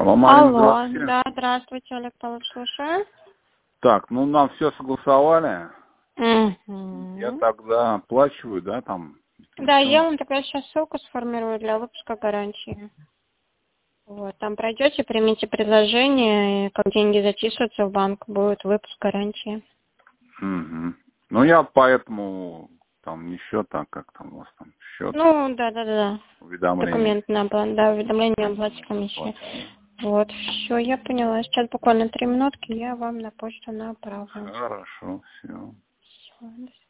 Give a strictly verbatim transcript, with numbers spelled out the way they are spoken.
Алло, Марина, Алло, здравствуйте. да, здравствуйте, Олег Павлович, слушаю. Так, ну нам все согласовали. Угу. Я тогда оплачиваю, да, там. Да, Всё. я вам тогда сейчас ссылку сформирую для выпуска гарантии. Вот, там пройдете, примите предложение, и как деньги зачислятся в банк, будет выпуск гарантии. Угу. Ну я поэтому там не счет, а как там у вас там счет, Ну, да, да, да. уведомление. Документ на оплату, да, уведомление о оплате комиссии. Вот, все, я поняла. Сейчас буквально три минутки, я вам на почту направлю. Хорошо, все. Всё, до свидания.